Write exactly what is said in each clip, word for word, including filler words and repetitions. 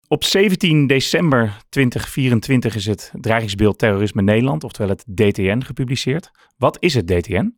Op zeventien december tweeduizend vierentwintig is het dreigingsbeeld terrorisme Nederland, oftewel het D T N, gepubliceerd. Wat is het D T N?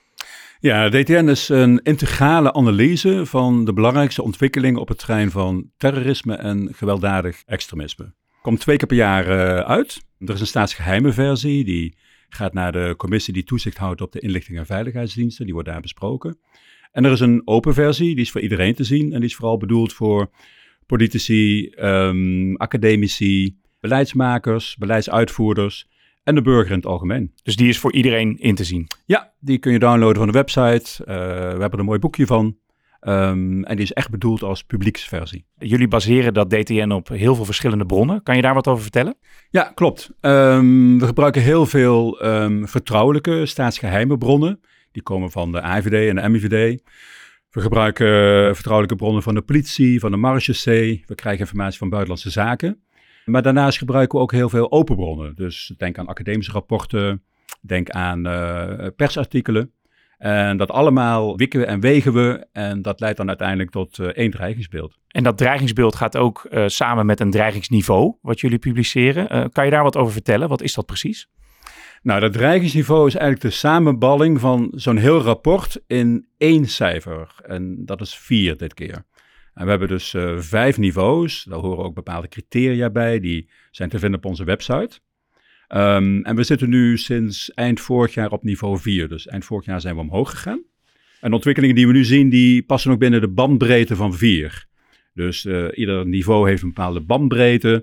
Ja, D T N is een integrale analyse van de belangrijkste ontwikkelingen op het terrein van terrorisme en gewelddadig extremisme. Komt twee keer per jaar uh, uit. Er is een staatsgeheime versie, die gaat naar de commissie die toezicht houdt op de inlichting en veiligheidsdiensten. Die wordt daar besproken. En er is een open versie, die is voor iedereen te zien en die is vooral bedoeld voor politici, um, academici, beleidsmakers, beleidsuitvoerders en de burger in het algemeen. Dus die is voor iedereen in te zien? Ja, die kun je downloaden van de website. Uh, we hebben er een mooi boekje van. Um, en die is echt bedoeld als publieksversie. Jullie baseren dat D T N op heel veel verschillende bronnen. Kan je daar wat over vertellen? Ja, klopt. Um, we gebruiken heel veel um, vertrouwelijke staatsgeheime bronnen. Die komen van de A I V D en de M I V D. We gebruiken uh, vertrouwelijke bronnen van de politie, van de marechaussee. We krijgen informatie van buitenlandse zaken. Maar daarnaast gebruiken we ook heel veel open bronnen. Dus denk aan academische rapporten, denk aan uh, persartikelen. En dat allemaal wikken en wegen we en dat leidt dan uiteindelijk tot uh, één dreigingsbeeld. En dat dreigingsbeeld gaat ook uh, samen met een dreigingsniveau, wat jullie publiceren. Uh, kan je daar wat over vertellen? Wat is dat precies? Nou, dat dreigingsniveau is eigenlijk de samenballing van zo'n heel rapport in één cijfer. En dat is vier dit keer. En we hebben dus uh, vijf niveaus. Daar horen ook bepaalde criteria bij. Die zijn te vinden op onze website. Um, en we zitten nu sinds eind vorig jaar op niveau vier. Dus eind vorig jaar zijn we omhoog gegaan. En de ontwikkelingen die we nu zien, die passen ook binnen de bandbreedte van vier. Dus uh, ieder niveau heeft een bepaalde bandbreedte.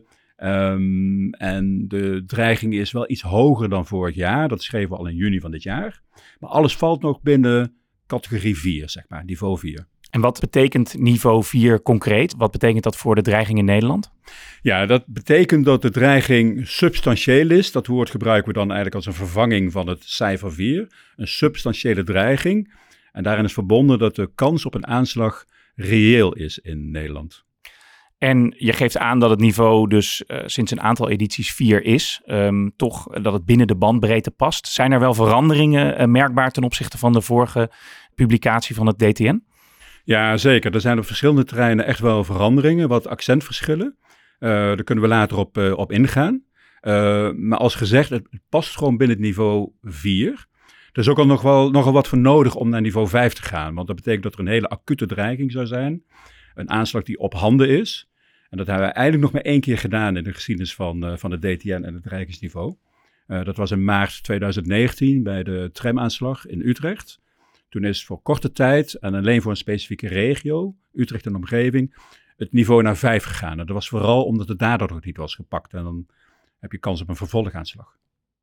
Um, en de dreiging is wel iets hoger dan vorig jaar. Dat schreven we al in juni van dit jaar. Maar alles valt nog binnen categorie vier, zeg maar, niveau vier. En wat betekent niveau vier concreet? Wat betekent dat voor de dreiging in Nederland? Ja, dat betekent dat de dreiging substantieel is. Dat woord gebruiken we dan eigenlijk als een vervanging van het cijfer vier. Een substantiële dreiging. En daarin is verbonden dat de kans op een aanslag reëel is in Nederland. En je geeft aan dat het niveau dus uh, sinds een aantal edities vier is. Um, toch dat het binnen de bandbreedte past. Zijn er wel veranderingen uh, merkbaar ten opzichte van de vorige publicatie van het D T N? Ja, zeker. Er zijn op verschillende terreinen echt wel veranderingen, wat accentverschillen. Uh, daar kunnen we later op, uh, op ingaan. Uh, maar als gezegd, het past gewoon binnen het niveau vier. Er is ook al nog wel nogal wat voor nodig om naar niveau vijf te gaan. Want dat betekent dat er een hele acute dreiging zou zijn. Een aanslag die op handen is. En dat hebben we eigenlijk nog maar één keer gedaan in de geschiedenis van, uh, van het D T N en het dreigingsniveau. Uh, dat was in maart tweeduizend negentien bij de tramaanslag in Utrecht. Toen is voor korte tijd en alleen voor een specifieke regio, Utrecht en omgeving, het niveau naar vijf gegaan. En dat was vooral omdat de dader nog niet was gepakt. En dan heb je kans op een vervolgaanslag.